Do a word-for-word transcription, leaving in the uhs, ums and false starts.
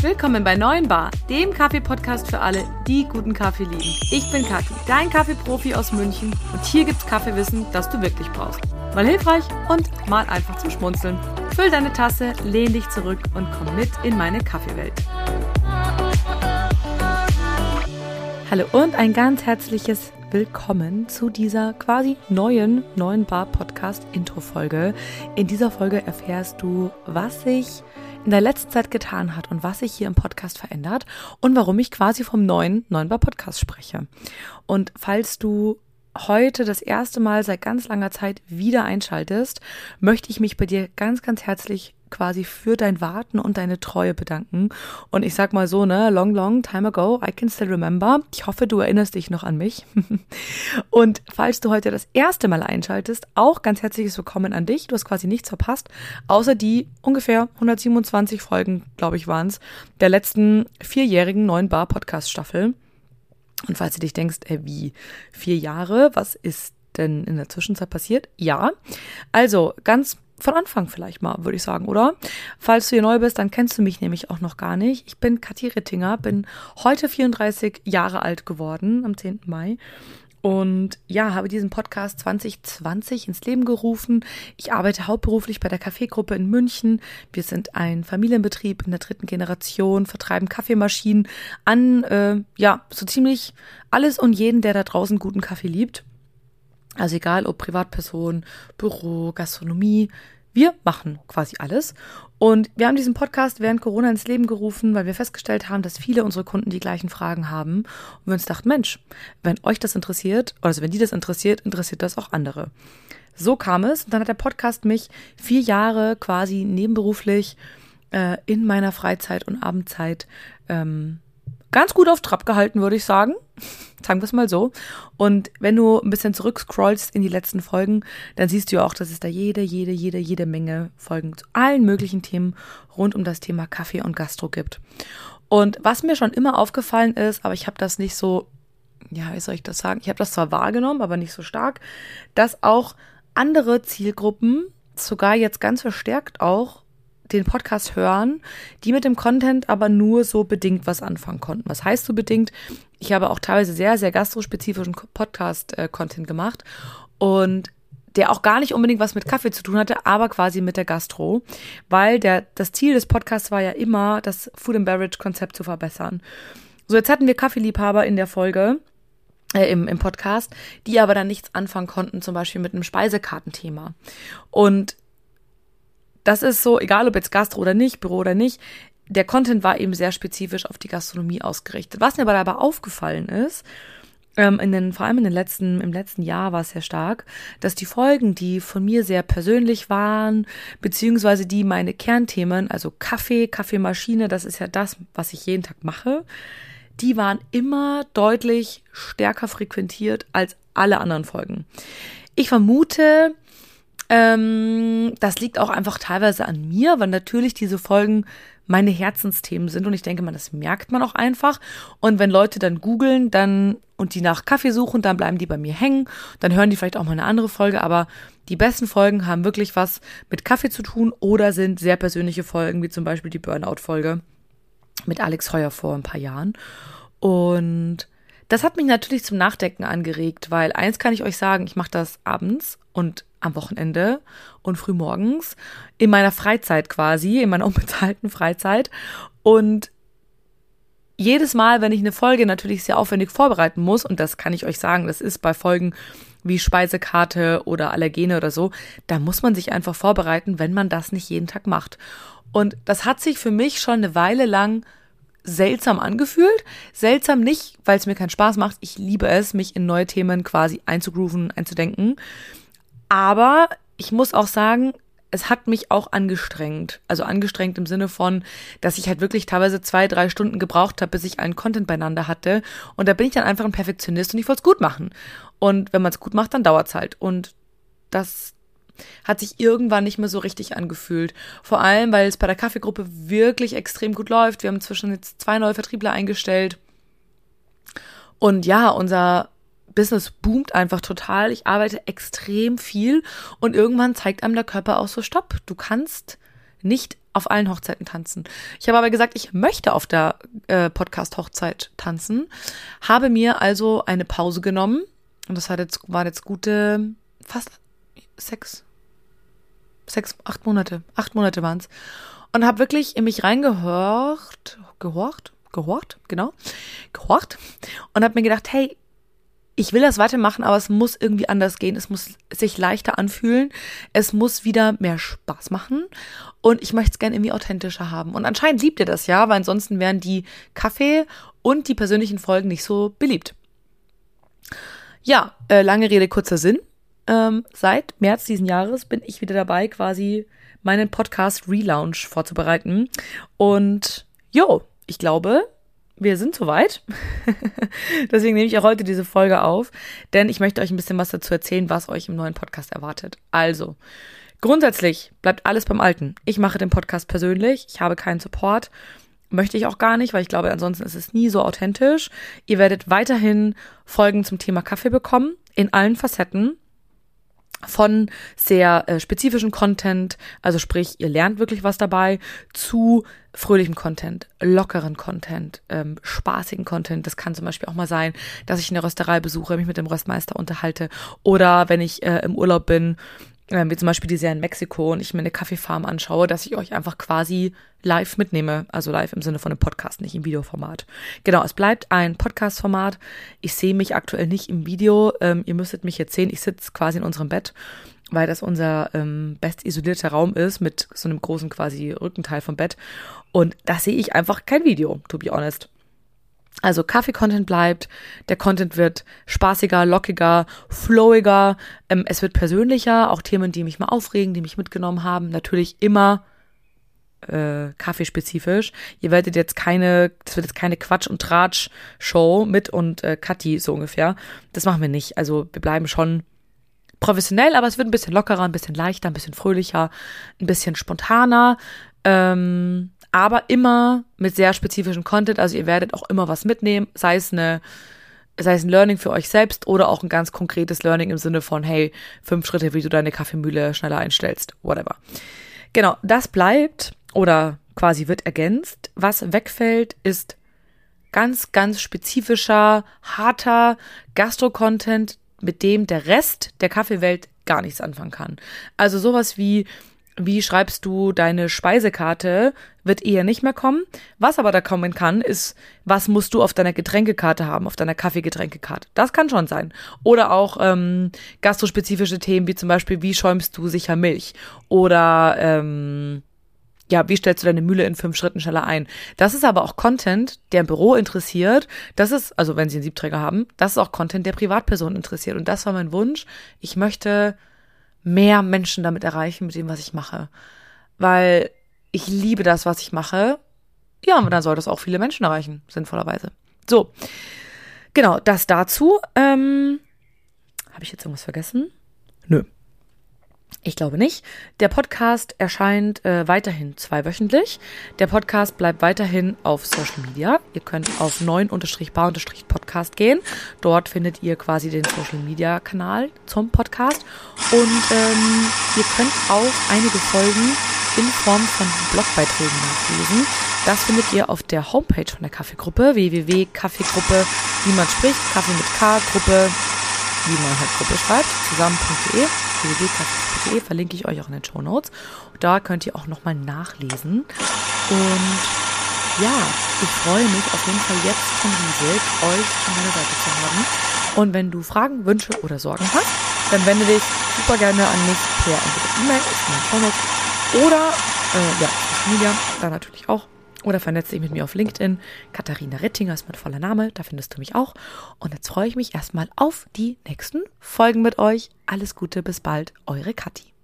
Willkommen bei Neuen Bar, dem Kaffee-Podcast für alle, die guten Kaffee lieben. Ich bin Kathi, dein Kaffeeprofi aus München und hier gibt's Kaffeewissen, das du wirklich brauchst. Mal hilfreich und mal einfach zum Schmunzeln. Füll deine Tasse, lehn dich zurück und komm mit in meine Kaffeewelt. Hallo und ein ganz herzliches Willkommen zu dieser quasi neuen Neuen Bar Podcast Intro-Folge. In dieser Folge erfährst du, was sich in der letzten Zeit getan hat und was sich hier im Podcast verändert und warum ich quasi vom neuen Neuen Bar Podcast spreche. Und falls du heute das erste Mal seit ganz langer Zeit wieder einschaltest, möchte ich mich bei dir ganz, ganz herzlich quasi für dein Warten und deine Treue bedanken. Und ich sag mal so, ne, long, long time ago, I can still remember. Ich hoffe, du erinnerst dich noch an mich. Und falls du heute das erste Mal einschaltest, auch ganz herzliches Willkommen an dich. Du hast quasi nichts verpasst, außer die ungefähr hundertsiebenundzwanzig Folgen, glaube ich, waren es, der letzten vierjährigen Neuen Bar Podcast Staffel. Und falls du dich denkst, äh, wie vier Jahre, was ist denn in der Zwischenzeit passiert? Ja, also ganz von Anfang vielleicht mal, würde ich sagen, oder? Falls du hier neu bist, dann kennst du mich nämlich auch noch gar nicht. Ich bin Kathi Rittinger, bin heute vierunddreißig Jahre alt geworden, am zehnten Mai. Und ja, habe diesen Podcast zwanzig zwanzig ins Leben gerufen. Ich arbeite hauptberuflich bei der Kaffeegruppe in München. Wir sind ein Familienbetrieb in der dritten Generation, vertreiben Kaffeemaschinen an, äh, ja, so ziemlich alles und jeden, der da draußen guten Kaffee liebt. Also egal, ob Privatperson, Büro, Gastronomie, wir machen quasi alles. Und wir haben diesen Podcast während Corona ins Leben gerufen, weil wir festgestellt haben, dass viele unserer Kunden die gleichen Fragen haben. Und wir uns dachten, Mensch, wenn euch das interessiert, also wenn die das interessiert, interessiert das auch andere. So kam es. Und dann hat der Podcast mich vier Jahre quasi nebenberuflich äh, in meiner Freizeit und Abendzeit ähm, ganz gut auf Trab gehalten, würde ich sagen. Sagen wir es mal so. Und wenn du ein bisschen zurückscrollst in die letzten Folgen, dann siehst du ja auch, dass es da jede, jede, jede, jede Menge Folgen zu allen möglichen Themen rund um das Thema Kaffee und Gastro gibt. Und was mir schon immer aufgefallen ist, aber ich habe das nicht so, ja, wie soll ich das sagen? Ich habe das zwar wahrgenommen, aber nicht so stark, dass auch andere Zielgruppen, sogar jetzt ganz verstärkt auch, den Podcast hören, die mit dem Content aber nur so bedingt was anfangen konnten. Was heißt so bedingt? Ich habe auch teilweise sehr, sehr gastrospezifischen Podcast-Content gemacht und der auch gar nicht unbedingt was mit Kaffee zu tun hatte, aber quasi mit der Gastro, weil der das Ziel des Podcasts war ja immer, das Food and Beverage Konzept zu verbessern. So, jetzt hatten wir Kaffeeliebhaber in der Folge, äh, im, im Podcast, die aber dann nichts anfangen konnten, zum Beispiel mit einem Speisekartenthema. Und das ist so, egal ob jetzt Gastro oder nicht, Büro oder nicht, der Content war eben sehr spezifisch auf die Gastronomie ausgerichtet. Was mir aber dabei aufgefallen ist, ähm, in den, vor allem in den letzten, im letzten Jahr war es sehr stark, dass die Folgen, die von mir sehr persönlich waren, beziehungsweise die meine Kernthemen, also Kaffee, Kaffeemaschine, das ist ja das, was ich jeden Tag mache, die waren immer deutlich stärker frequentiert als alle anderen Folgen. Ich vermute, Ähm, das liegt auch einfach teilweise an mir, weil natürlich diese Folgen meine Herzensthemen sind und ich denke mal, das merkt man auch einfach. Und wenn Leute dann googeln, dann und die nach Kaffee suchen, dann bleiben die bei mir hängen, dann hören die vielleicht auch mal eine andere Folge, aber die besten Folgen haben wirklich was mit Kaffee zu tun oder sind sehr persönliche Folgen, wie zum Beispiel die Burnout-Folge mit Alex Heuer vor ein paar Jahren. Und das hat mich natürlich zum Nachdenken angeregt, weil eins kann ich euch sagen, ich mache das abends und am Wochenende und frühmorgens in meiner Freizeit quasi, in meiner unbezahlten Freizeit. Und jedes Mal, wenn ich eine Folge natürlich sehr aufwendig vorbereiten muss, und das kann ich euch sagen, das ist bei Folgen wie Speisekarte oder Allergene oder so, da muss man sich einfach vorbereiten, wenn man das nicht jeden Tag macht. Und das hat sich für mich schon eine Weile lang seltsam angefühlt. Seltsam nicht, weil es mir keinen Spaß macht. Ich liebe es, mich in neue Themen quasi einzugrooven, einzudenken. Aber ich muss auch sagen, es hat mich auch angestrengt. Also angestrengt im Sinne von, dass ich halt wirklich teilweise zwei, drei Stunden gebraucht habe, bis ich allen Content beieinander hatte. Und da bin ich dann einfach ein Perfektionist und ich wollte es gut machen. Und wenn man es gut macht, dann dauert es halt. Und das hat sich irgendwann nicht mehr so richtig angefühlt. Vor allem, weil es bei der Kaffeegruppe wirklich extrem gut läuft. Wir haben inzwischen jetzt zwei neue Vertriebler eingestellt. Und ja, unser Business boomt einfach total. Ich arbeite extrem viel und irgendwann zeigt einem der Körper auch so, stopp, du kannst nicht auf allen Hochzeiten tanzen. Ich habe aber gesagt, ich möchte auf der äh, Podcast-Hochzeit tanzen, habe mir also eine Pause genommen und das hat jetzt, war jetzt gute fast sechs, sechs, acht Monate, acht Monate waren es und habe wirklich in mich reingehorcht, gehorcht, gehorcht, genau, gehorcht und habe mir gedacht, hey, ich will das weitermachen, aber es muss irgendwie anders gehen. Es muss sich leichter anfühlen. Es muss wieder mehr Spaß machen. Und ich möchte es gerne irgendwie authentischer haben. Und anscheinend liebt ihr das ja, weil ansonsten wären die Kaffee und die persönlichen Folgen nicht so beliebt. Ja, äh, lange Rede, kurzer Sinn. Ähm, seit März diesen Jahres bin ich wieder dabei, quasi meinen Podcast Relaunch vorzubereiten. Und jo, ich glaube, wir sind soweit. Deswegen nehme ich auch heute diese Folge auf, denn ich möchte euch ein bisschen was dazu erzählen, was euch im neuen Podcast erwartet. Also, grundsätzlich bleibt alles beim Alten. Ich mache den Podcast persönlich, ich habe keinen Support, möchte ich auch gar nicht, weil ich glaube, ansonsten ist es nie so authentisch. Ihr werdet weiterhin Folgen zum Thema Kaffee bekommen, in allen Facetten. Von sehr äh, spezifischem Content, also sprich, ihr lernt wirklich was dabei, zu fröhlichem Content, lockeren Content, ähm, spaßigen Content. Das kann zum Beispiel auch mal sein, dass ich eine Rösterei besuche, mich mit dem Röstmeister unterhalte oder wenn ich äh, im Urlaub bin, äh, wie zum Beispiel die Jahr in Mexiko und ich mir eine Kaffeefarm anschaue, dass ich euch einfach quasi live mitnehme, also live im Sinne von einem Podcast, nicht im Videoformat. Genau, es bleibt ein Podcast-Format. Ich sehe mich aktuell nicht im Video. Ähm, ihr müsstet mich jetzt sehen. Ich sitze quasi in unserem Bett, weil das unser ähm, best isolierter Raum ist mit so einem großen quasi Rückenteil vom Bett. Und da sehe ich einfach kein Video, to be honest. Also Kaffee-Content bleibt, der Content wird spaßiger, lockiger, flowiger, ähm, es wird persönlicher, auch Themen, die mich mal aufregen, die mich mitgenommen haben, natürlich immer äh, kaffeespezifisch. Ihr werdet jetzt keine, das wird jetzt keine Quatsch- und Tratsch-Show mit und äh, Kathi so ungefähr. Das machen wir nicht. Also wir bleiben schon professionell, aber es wird ein bisschen lockerer, ein bisschen leichter, ein bisschen fröhlicher, ein bisschen spontaner, ähm, aber immer mit sehr spezifischem Content. Also ihr werdet auch immer was mitnehmen, sei es eine, sei es ein Learning für euch selbst oder auch ein ganz konkretes Learning im Sinne von, hey, fünf Schritte, wie du deine Kaffeemühle schneller einstellst, whatever. Genau, das bleibt oder quasi wird ergänzt. Was wegfällt, ist ganz, ganz spezifischer, harter Gastro-Content, mit dem der Rest der Kaffeewelt gar nichts anfangen kann. Also sowas wie, wie schreibst du deine Speisekarte, wird eher nicht mehr kommen. Was aber da kommen kann, ist, was musst du auf deiner Getränkekarte haben, auf deiner Kaffeegetränkekarte. Das kann schon sein. Oder auch ähm, gastrospezifische Themen, wie zum Beispiel, wie schäumst du sicher Milch? Oder ähm, ja, wie stellst du deine Mühle in fünf Schritten schneller ein? Das ist aber auch Content, der im Büro interessiert. Das ist, also wenn sie einen Siebträger haben, das ist auch Content, der Privatpersonen interessiert. Und das war mein Wunsch. Ich möchte mehr Menschen damit erreichen, mit dem, was ich mache. Weil ich liebe das, was ich mache. Ja, und dann soll das auch viele Menschen erreichen, sinnvollerweise. So, genau, das dazu. Ähm, habe ich jetzt irgendwas vergessen? Nö. Ich glaube nicht. Der Podcast erscheint äh, weiterhin zweiwöchentlich. Der Podcast bleibt weiterhin auf Social Media. Ihr könnt auf neun bar Podcast gehen. Dort findet ihr quasi den Social Media Kanal zum Podcast. Und ähm, ihr könnt auch einige Folgen in Form von Blogbeiträgen nachlesen. Das findet ihr auf der Homepage von der Kaffeegruppe, w w w punkt kaffeegruppe, wie man spricht, Kaffee mit K, Gruppe, wie man halt Gruppe schreibt, zusammen.de, w w w punkt kaffeegruppe punkt de, verlinke ich euch auch in den Shownotes. Da könnt ihr auch nochmal nachlesen. Und ja, ich freue mich auf jeden Fall jetzt schon riesig, euch an meiner Seite zu haben. Und wenn du Fragen, Wünsche oder Sorgen hast, dann wende dich super gerne an mich per entweder E-Mail, ist in den Shownotes, oder äh, ja, Social Media, da natürlich auch. Oder vernetze dich mit mir auf LinkedIn. Katharina Rittinger ist mein voller Name, da findest du mich auch. Und jetzt freue ich mich erstmal auf die nächsten Folgen mit euch. Alles Gute, bis bald, eure Kathi.